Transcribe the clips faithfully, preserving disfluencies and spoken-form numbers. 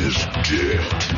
is dead.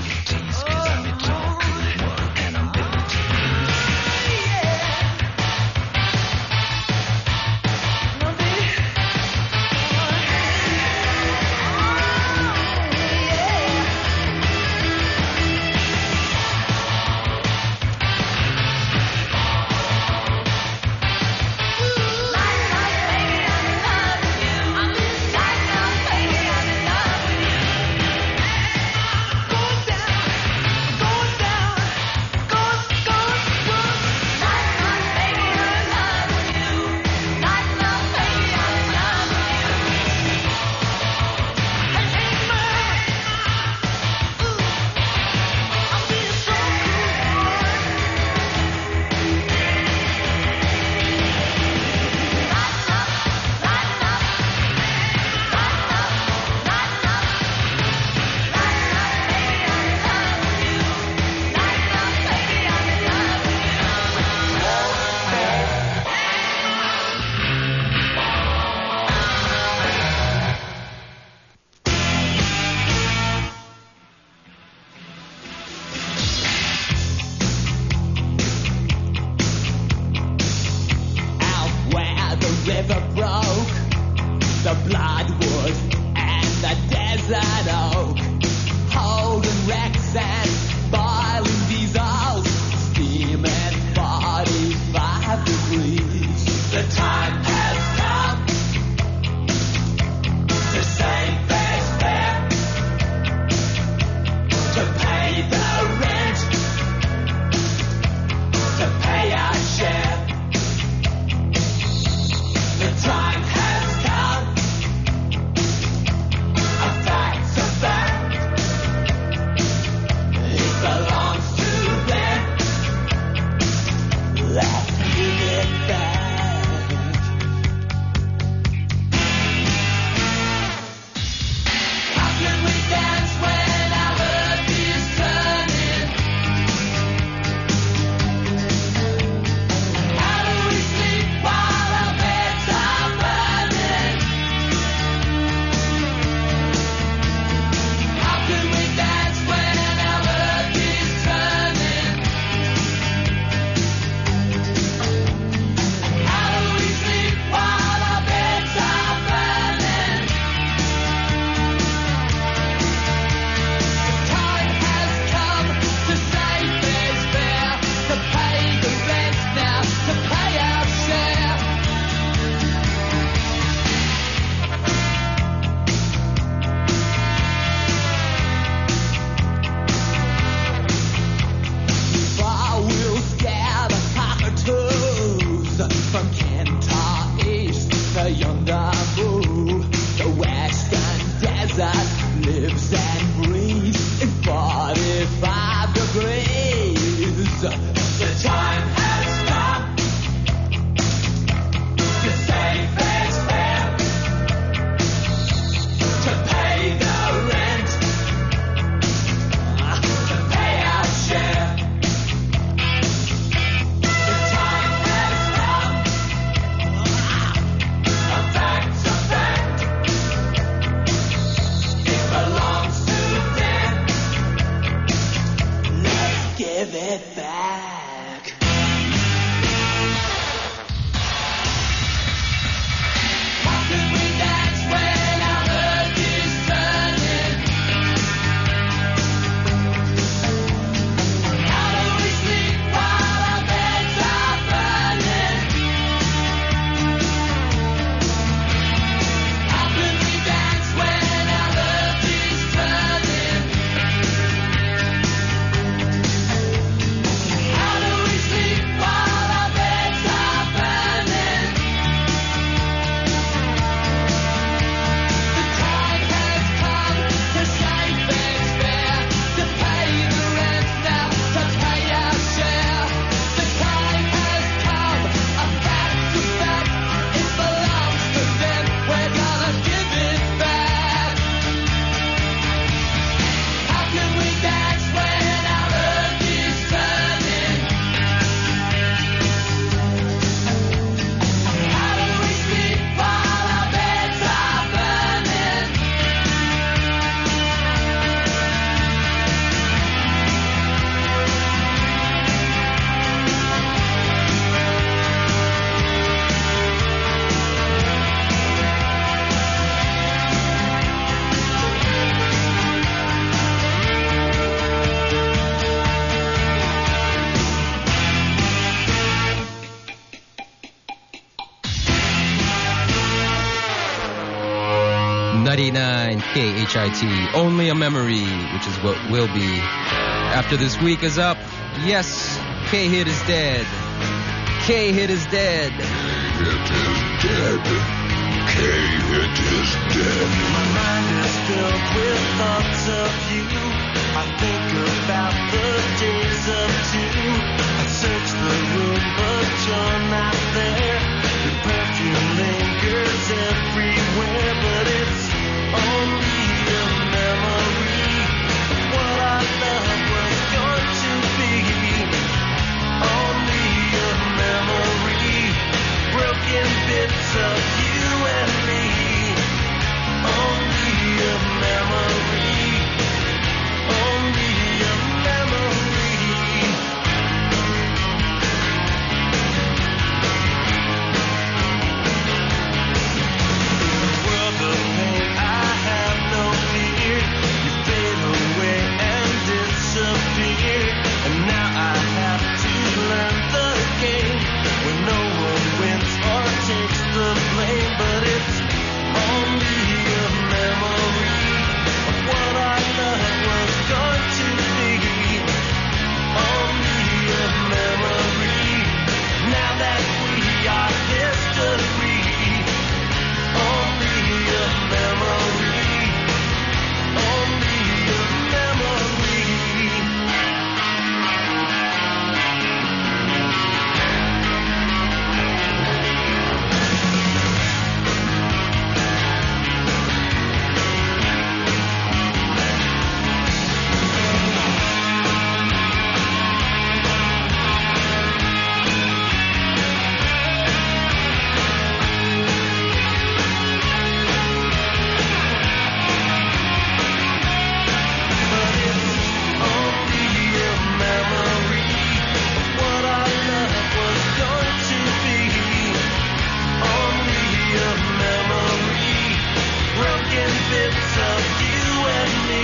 Belongs to eighty-nine K H I T. Only a memory, which is what will be after this week is up. Yes, K-Hit is dead. K-Hit is dead. K-Hit is dead. K-Hit is dead. My mind is filled with thoughts of you. I think about the days of two. I search the room, but you're not there. Your perfume lingers everywhere, but it's only a memory of what I thought was going to be. Only a memory, broken bits of you and me. Only a memory, only a memory. In a world of pain, I have no fear. You fade away and disappear, and now I have to learn the game where no one wins or takes the blame, but it's only a memory of what I thought was going to be. Only a memory, now that we are history. Only a memory, only a memory. But it's only a memory of what I thought was going to be. Only a memory, broken bits of you and me.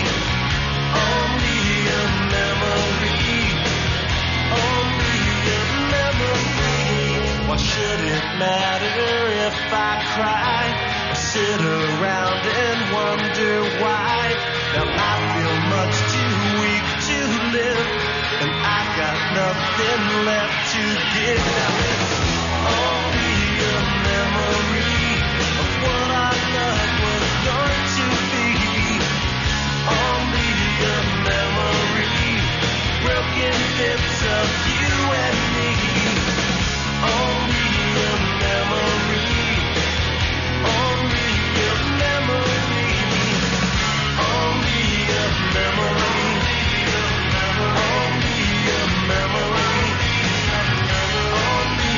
Only a memory, only a memory. Why should it matter if I cry or sit around and wonder why? Now I feel much too weak to live, and I got nothing left to give. Now it's only a memory of what I thought was going to be. Only a memory, broken bits of you and me. Only a memory, only a memory, only a memory, only a memory, only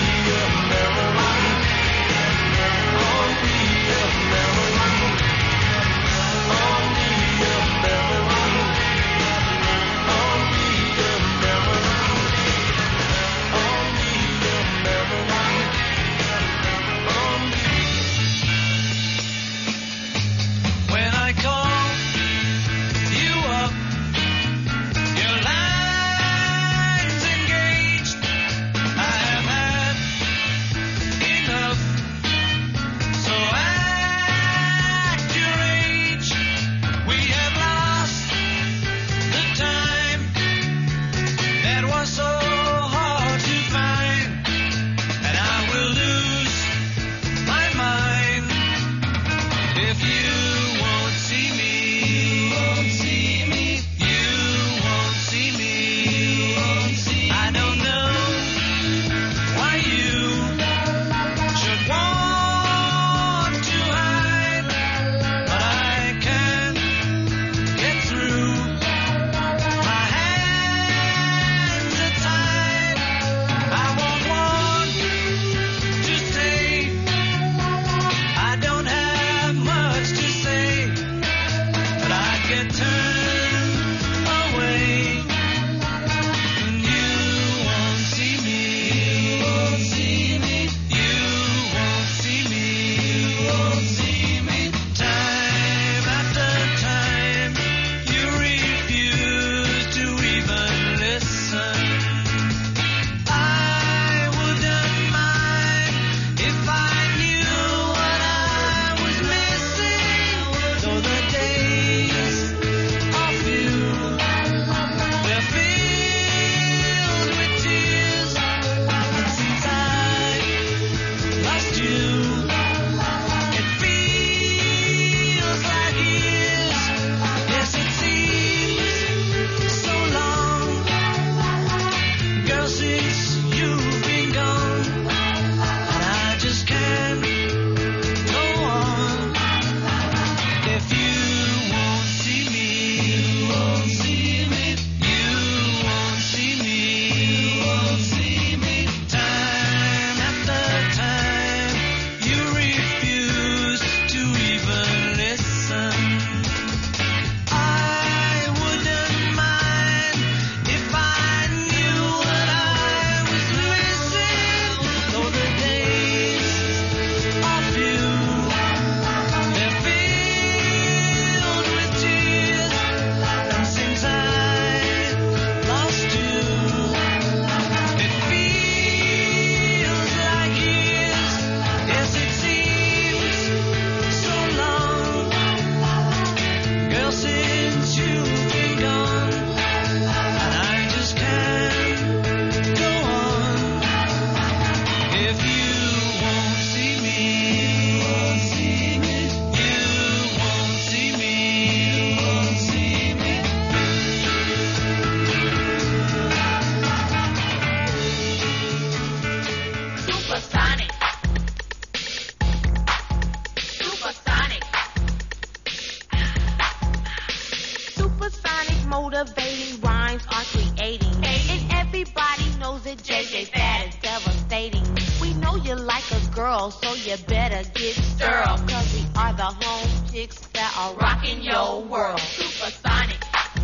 Motivating rhymes are creating. And everybody knows that J J Fad is devastating. We know you like a girl, so you better get sterile. Cause we are the home chicks that are rocking your world. Supersonic.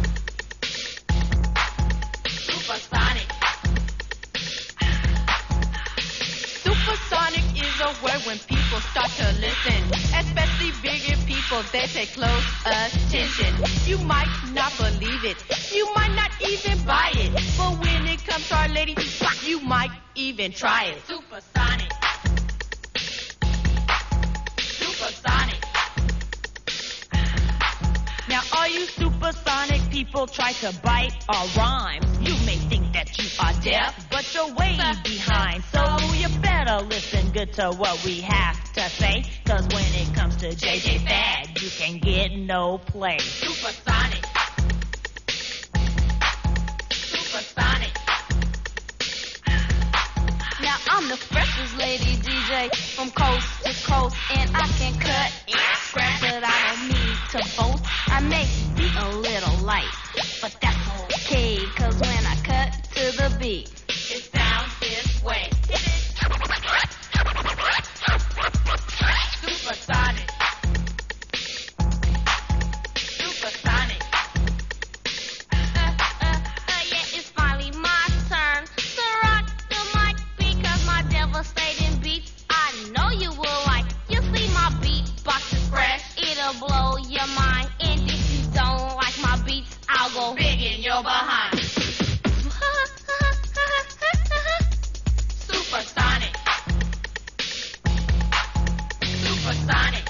Supersonic. Supersonic is a word when people start to listen. Especially bigger people, they pay close attention. You might not believe it, you might not even buy it. But when it comes to Our Lady, you might even try it. Supersonic. Supersonic. Now all you supersonic people try to bite our rhymes. You may think that you are deaf, but you're way behind. So you better listen good to what we have to say. Cause when it comes to J J Fad, you can get no play. Supersonic. Supersonic. Now I'm the freshest lady D J from coast to coast. And I can cut and scratch, but I don't need to boast. I may be a little light, but that's okay. Cause when I cut to the beat, it sounds this way. Supersonic. Supersonic. Uh, uh, uh, yeah, it's finally my turn to rock the mic because my devastating beats I know you will like. You see my beatbox is fresh, it'll blow your mind. And if you don't like my beats, I'll go big in your behind. Supersonic. Supersonic.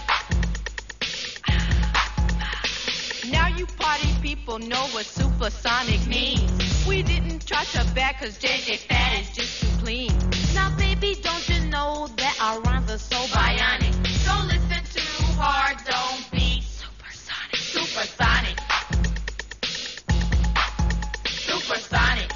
Now you party people know what supersonic means. We didn't try to back cause J J Fad is just too clean. Now baby, don't you know that our rhymes are so bionic? Don't listen too hard, don't be supersonic. Supersonic. Supersonic.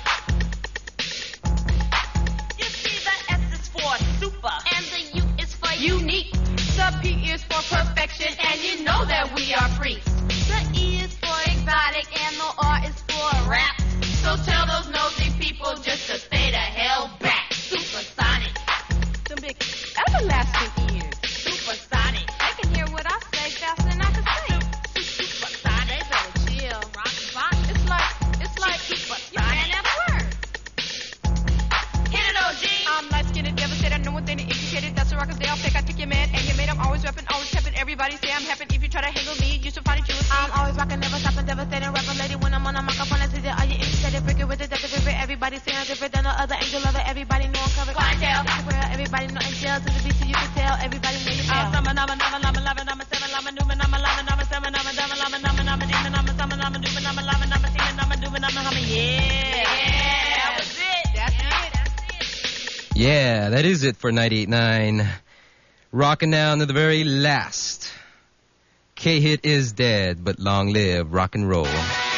You see the S is for super and the U is for unique. The P is for perfection and you know that we are freaks. The E is for exotic and the R is for rap. So tell those nosy people just to stay the hell back. Supersonic. Them big everlasting ears. Supersonic. They can hear what I say faster than I can say. Supersonic. They better chill. Rock, rock. It's like, it's like, you ran that word. Hit it, O G. I'm light-skinned, devastated, no one thing educated. That's the rockers, they all fake. I think you're mad and you're made. I'm always rapping, always tapping. Everybody say I'm happy. If you try to hang with me, you should find it you. I'm always rocking, never stopping, devastating. Rapping lady when I'm on a microphone. I see that. Are you interested? Freaking with it, that's the favorite. Everybody say I'm different than the other angel lover. Everybody know I'm covered. Clientele. Everybody know angel to the beat so you can tell. Everybody know you tell. I'm a I'm a I'm a I'm a loving, I'm a seven, I'm a newman, I'm a loving, I'm a seven, I'm a devil, I'm a I'm a I'm a demon, I'm a summon, I'm a newman, I'm a loving, I'm a seeing, I'm a doing, I'm a humming. Yeah. Yeah. That was it. That's it. That's it. Yeah, that is it for ninety-eight point nine. Rocking down to the very last. K-Hit is dead, but long live rock and roll.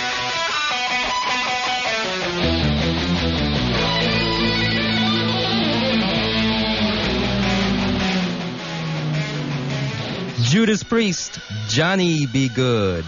Judas Priest, Johnny Be Good.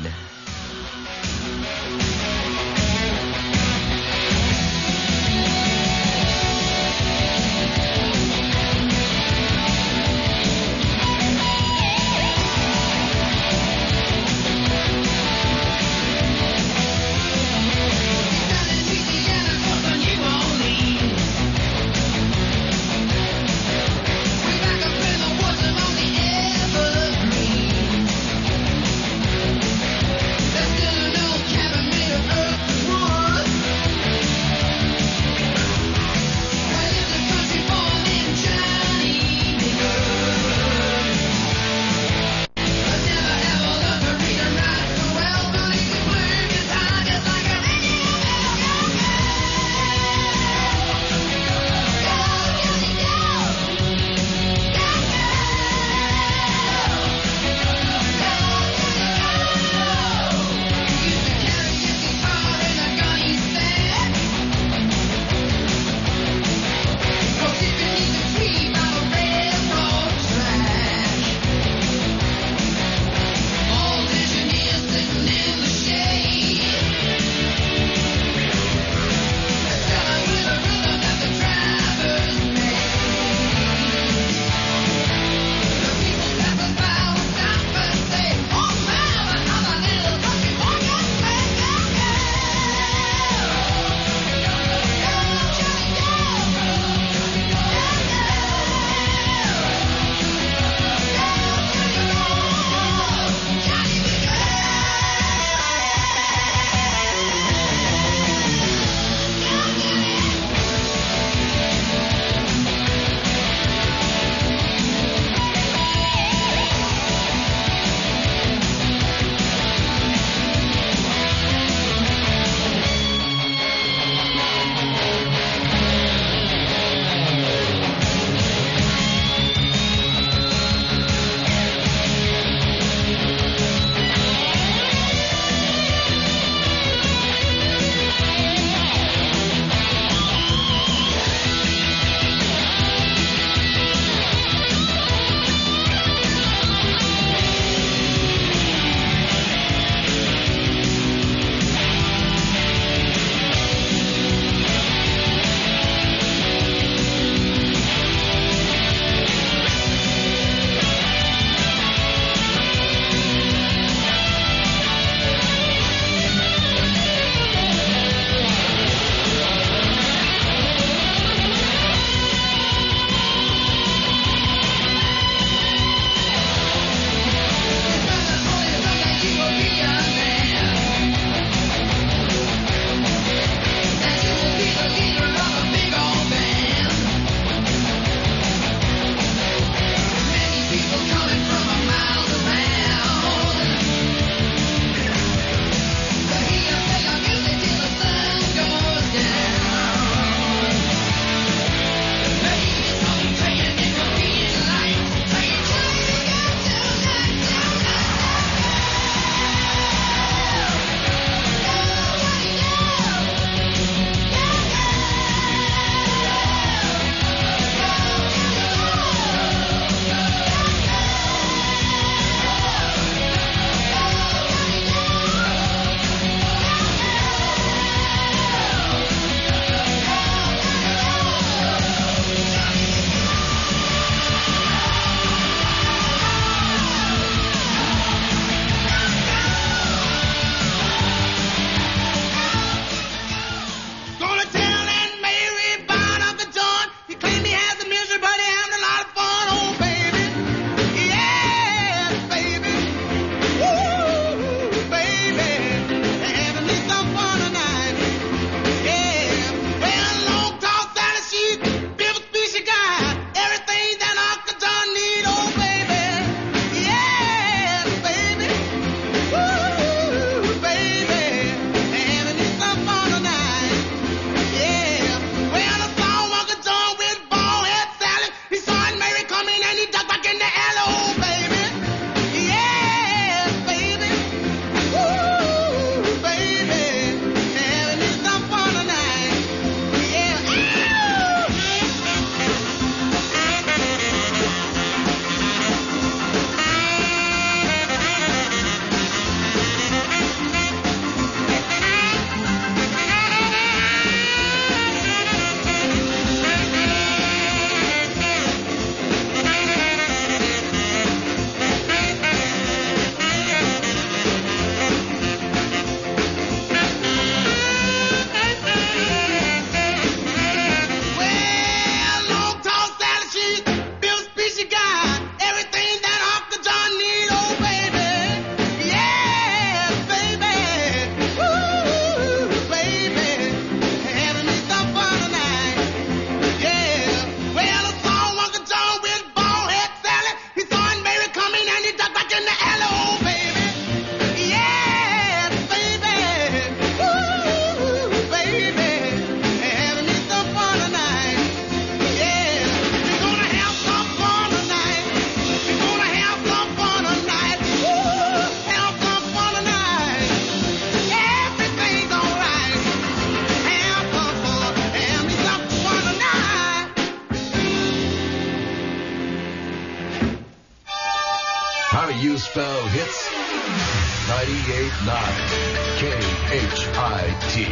ninety-eight point nine K H I T.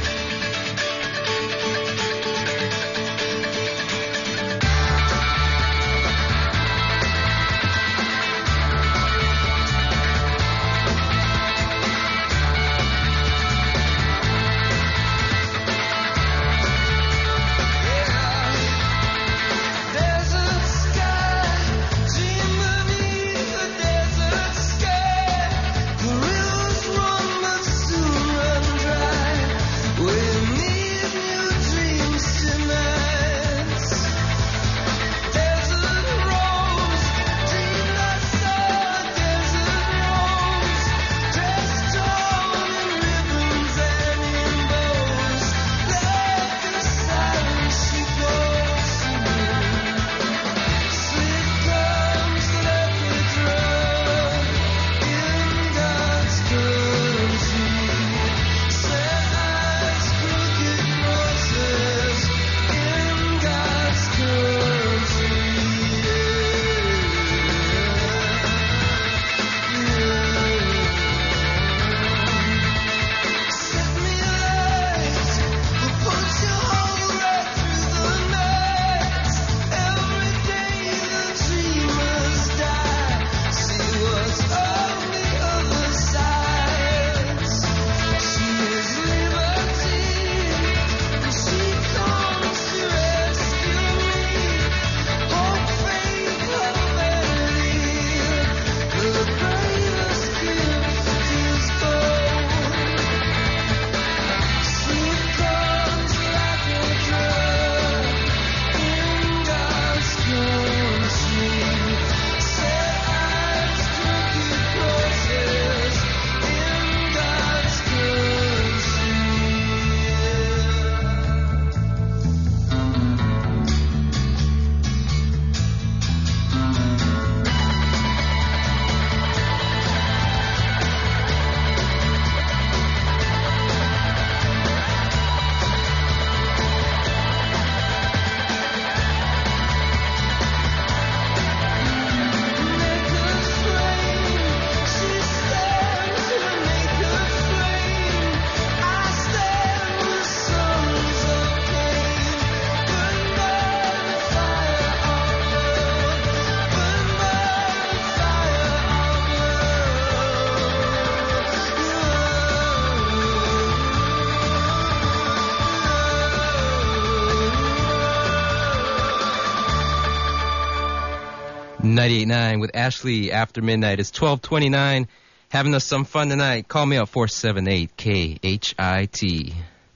ninety-eight point nine with Ashley After Midnight. It's twelve twenty-nine. Having us some fun tonight. Call me up four seven eight K H I T.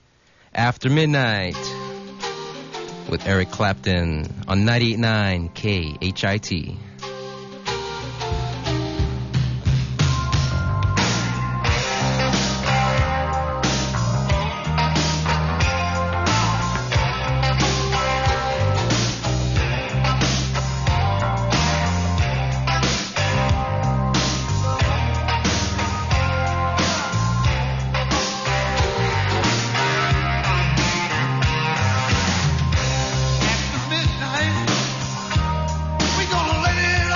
After Midnight with Eric Clapton on ninety-eight point nine K H I T. Midnight, we gonna let it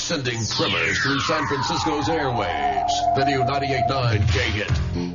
sending tremors through San Francisco's airwaves. The new ninety-eight point nine K-Hit.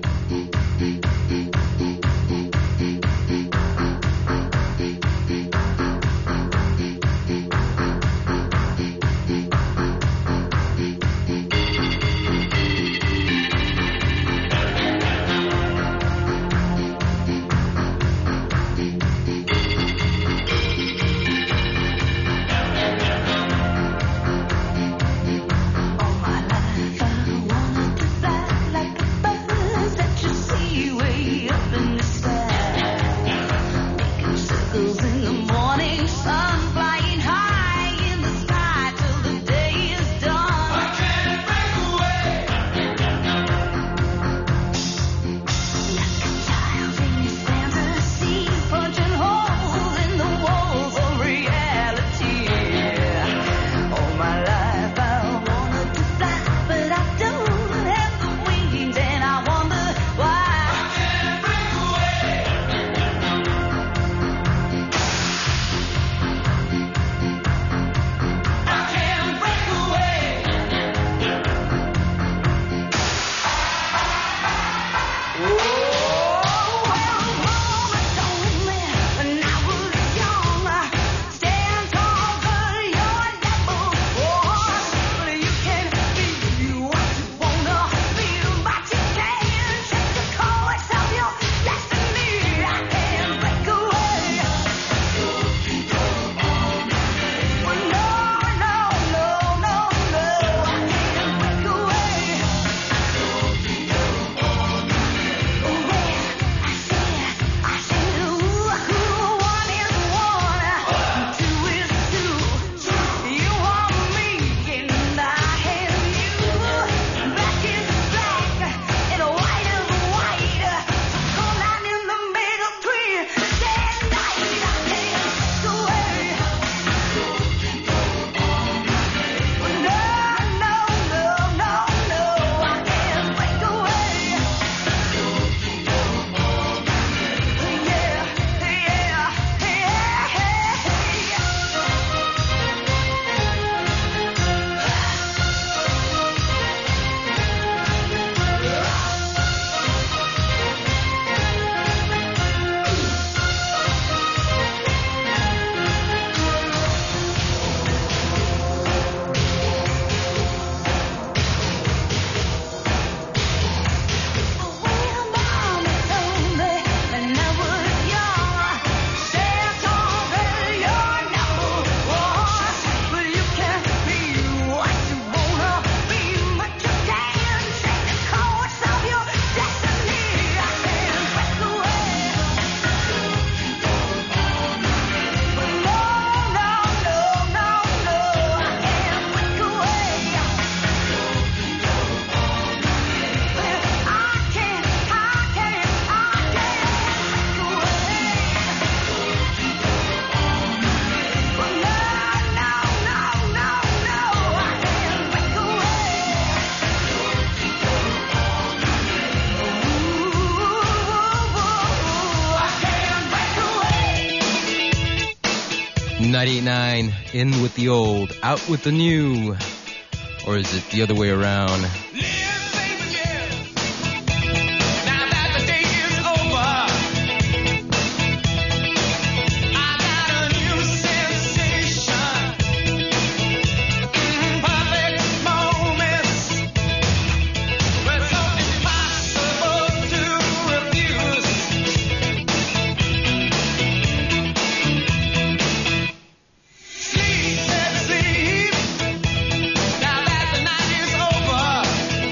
ninety-eight point nine, in with the old, out with the new. Or is it the other way around? Sleep, sleep. Now that the night is over.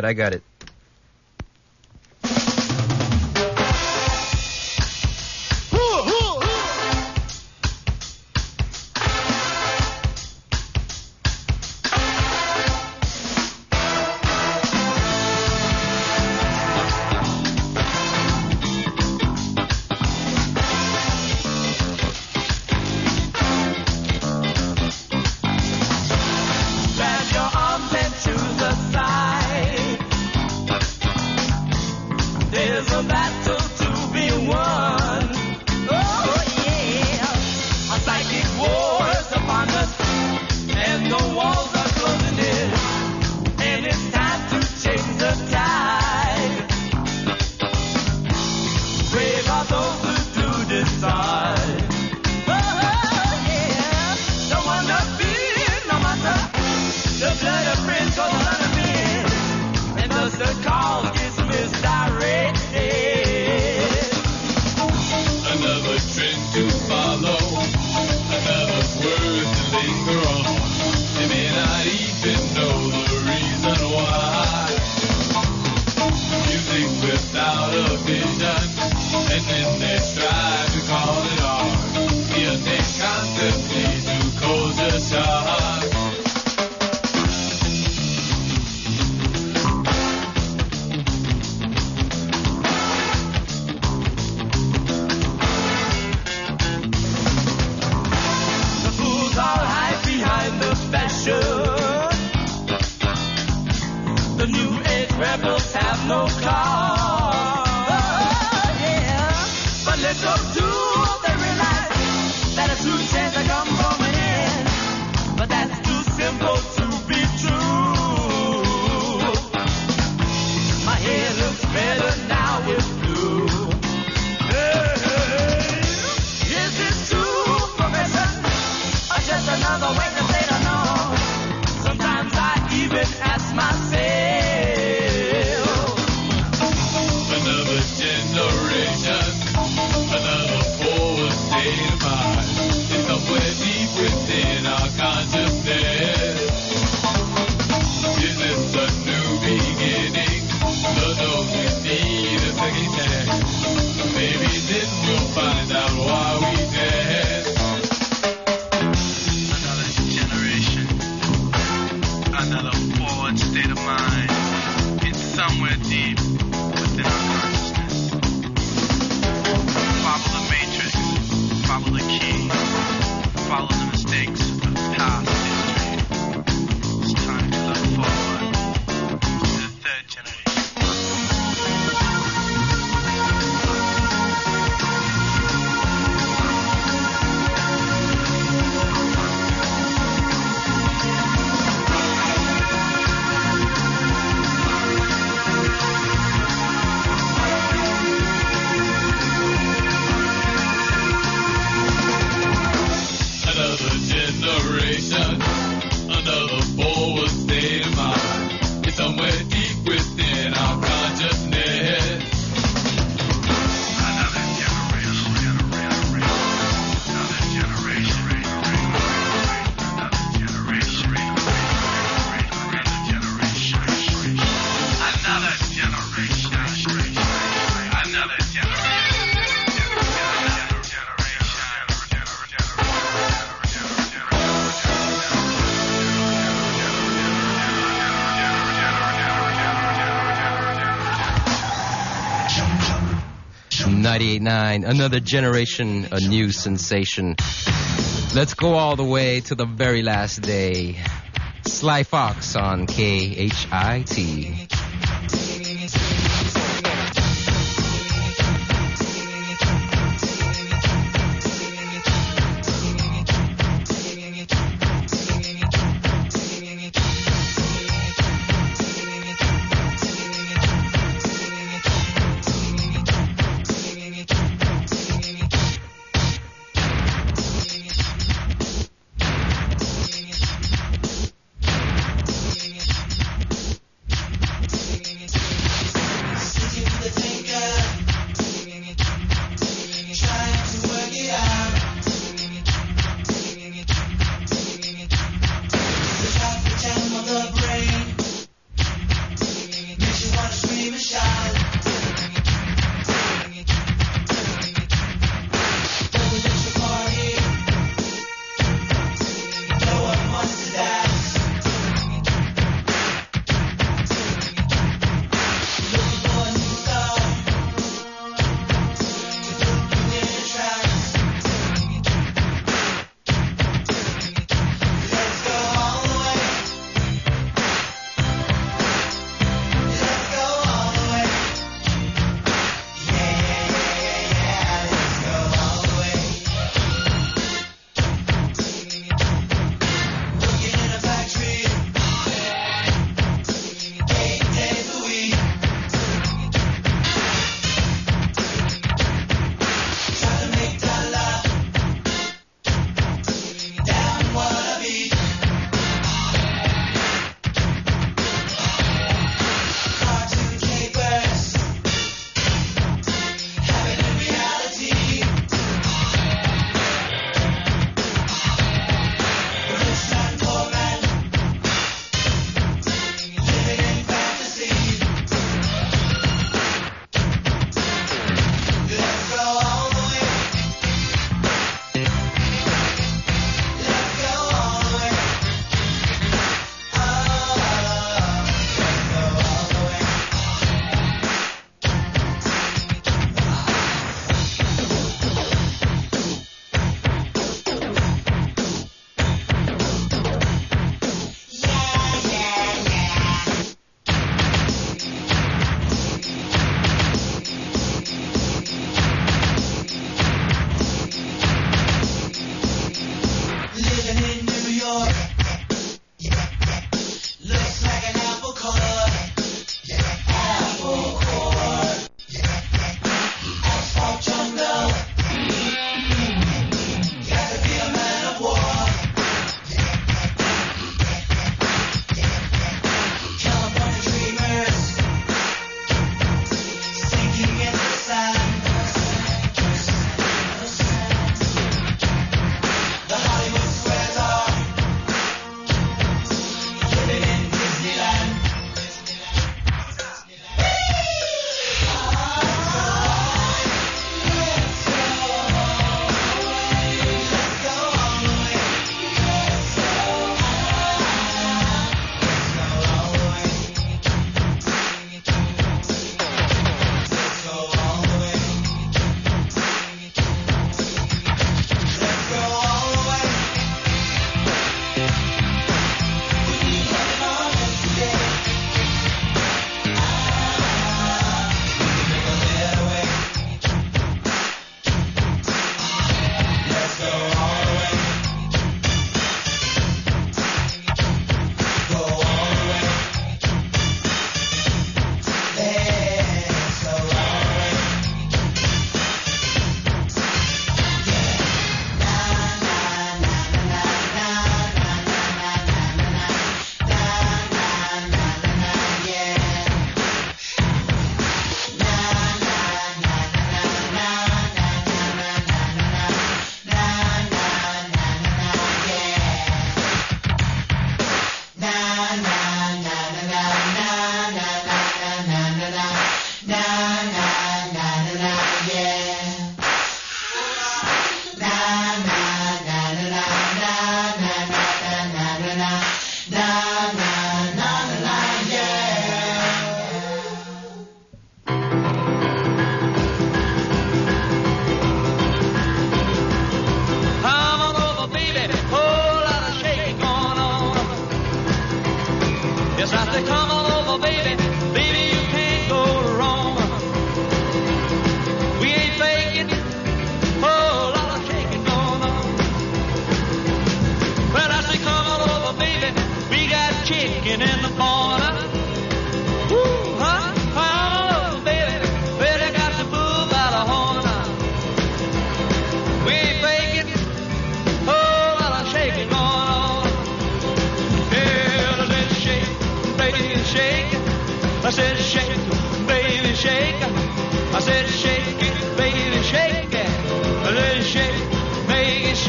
right, I got it. Grab your arms and to the side. There's a battle to be won. Oh yeah, a psychic war is upon us, and the walls are closing in, and it's time to change the tide. Brave are those who do decide. Oh yeah, don't want to fear no matter. The blood of friends goes on a man, and thus the cause gets misdirected. Another trend to follow, another word to linger on. They may not even know the reason why. Music without a vision, and then they strive to call it art. Yet they constantly do culture shock. The fools all hide behind the fashion. The new age rebels have no cause. Oh, yeah. But let them do what they realize that a true chance to come from an end. But that's too simple to be true. My hair looks better now with blue. Hey, hey. Is this true, Professor? Or just another way to say the no? Sometimes I even ask myself. Another generation, another forward state of mind. It's somewhere deep within our consciousness. Is this a new beginning? The those who need a second chance. Maybe then we'll find out why we dance. Another generation, another forward state of mind. It's somewhere deep within our consciousness. Follow the matrix, follow the key, follow the mistakes of past history. It's time to look forward to the third generation. Another generation, another forward state of mind. It's somewhere deep within our consciousness. Another generation, another generation, another generation, another generation, another generation, another generation. ninety-eight point nine, another generation, a new sensation. Let's go all the way to the very last day. Sly Fox on K H I T.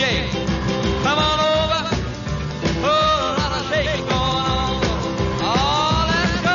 shake. Come on over. Oh, a lot of shaking going on. Oh, let's go.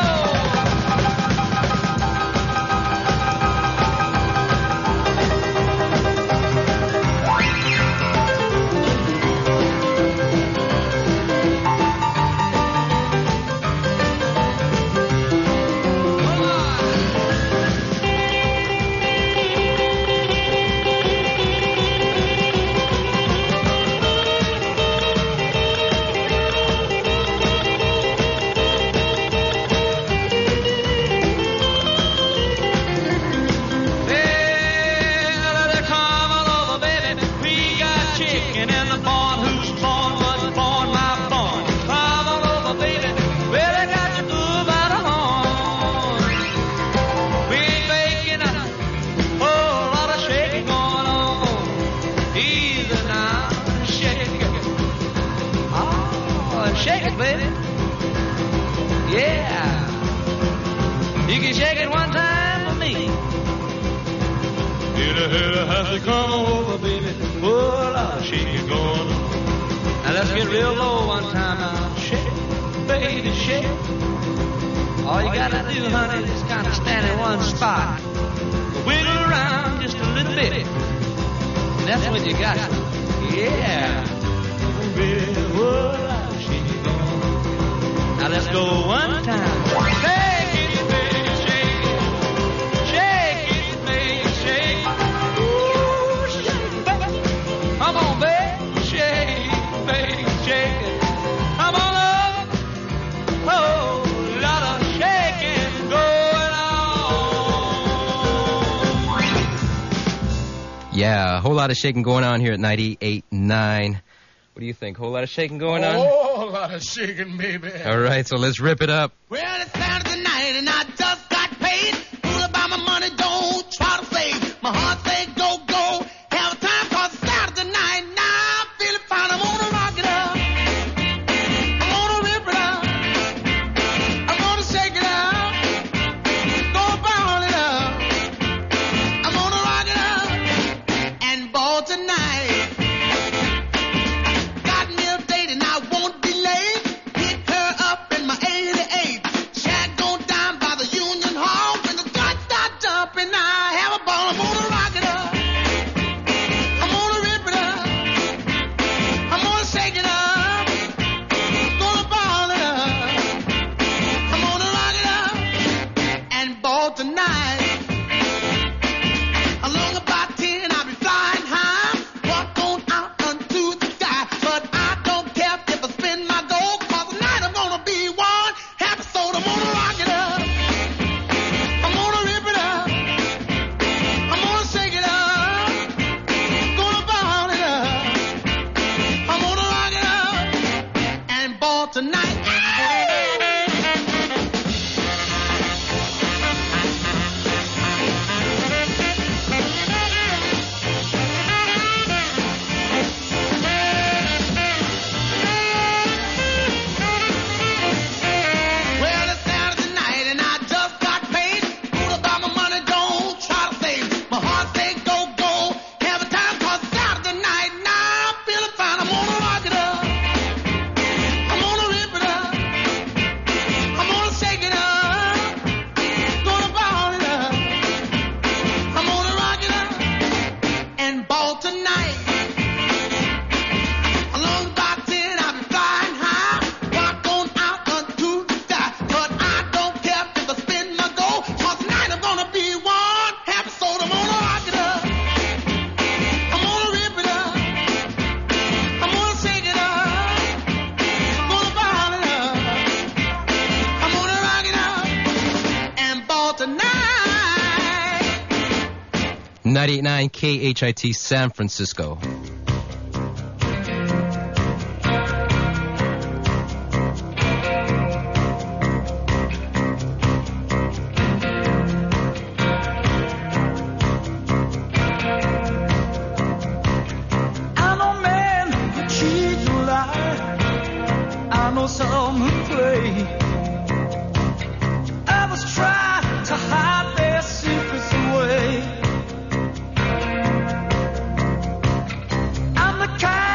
Shake it, baby. Yeah. You can shake it one time for me. Hit a hit a has to come over, baby. Oh, Lord, shake it going on. Now let's get real low one time now. Shake, baby, shake. All you gotta do, honey, is kind of stand in one spot. Wiggle around just a little bit. That's what you got. Yeah. Baby, oh, now let's go one time. Shake it, baby, shake it. Shake it, baby, shake it. Ooh, shake it, baby. Come on, baby, shake it, baby, shake it. Come on up. Oh, lot of shaking going on. Yeah, a whole lot of shaking going on here at ninety-eight point nine. What do you think? Whole lot of shaking going on? Oh, a lot of shaking, baby. All right, so let's rip it up. Well, it's Saturday night and I just got paid. Fool about my money, don't try to save. My heart say go, go. Have a time cause it's Saturday night. Now I'm feeling fine. I'm gonna rock it up. I'm gonna rip it up. I'm gonna shake it up. Gonna ball it up. I'm gonna rock it up and ball tonight. ninety-eight point nine K H I T San Francisco. I'm the kind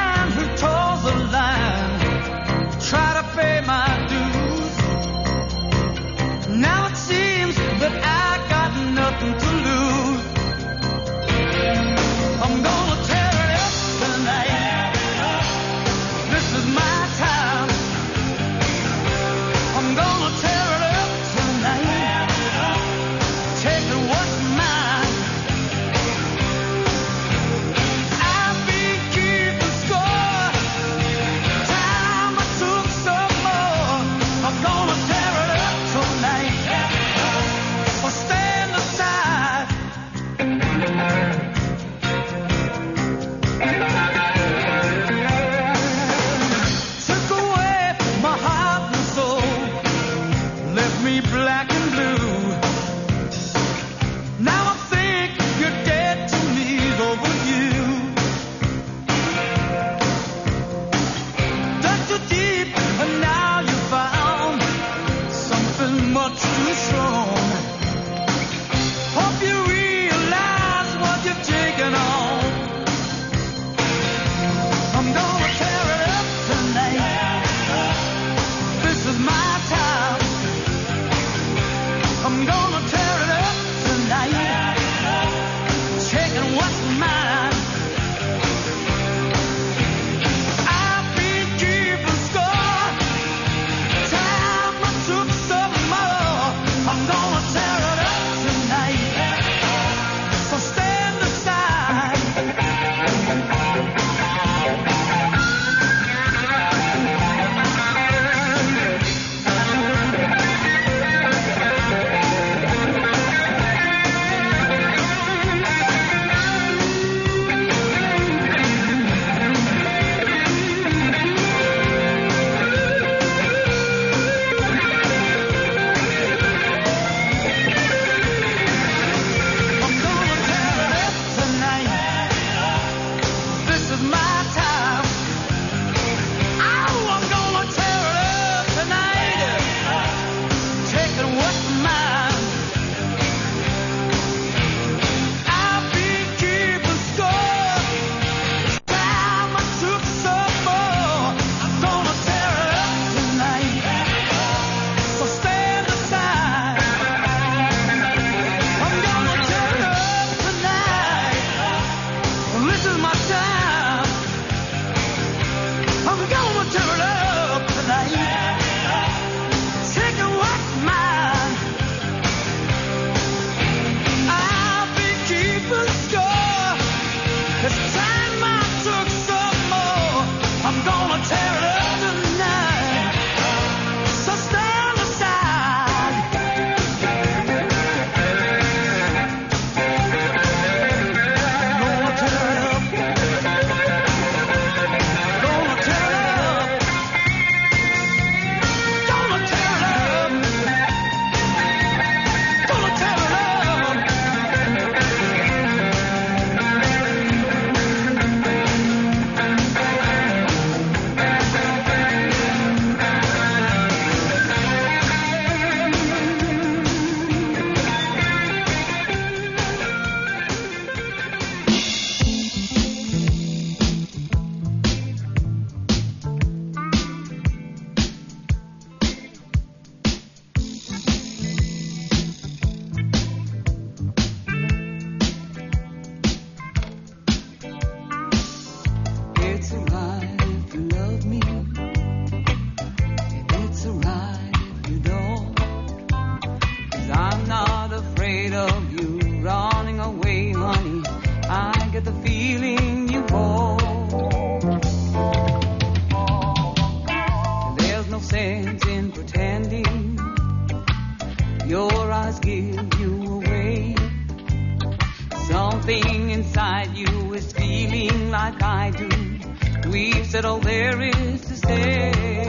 said all there is to say.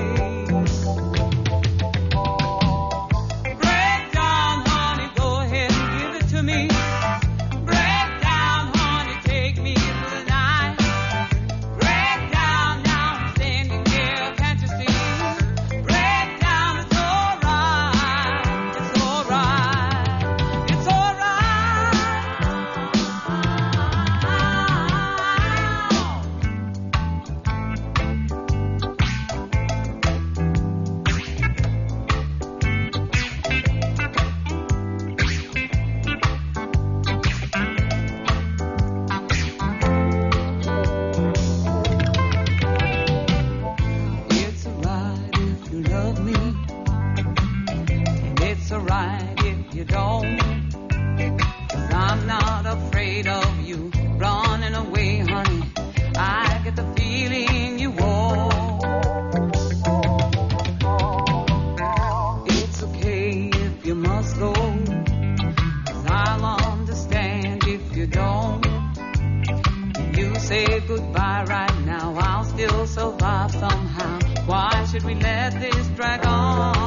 Break down, honey, go ahead and give it to me. Break down, honey, take me through the night. Break down, now I'm standing here, can't you see? Break down, it's alright, it's alright, it's alright. It's alright if you love me, and it's alright if you don't. 'Cause I'm not afraid of you running away, honey. I get the feeling you won't. It's okay if you must go, 'cause I'll understand if you don't. You say goodbye right now, I'll still survive somehow. Why should we let this drag on?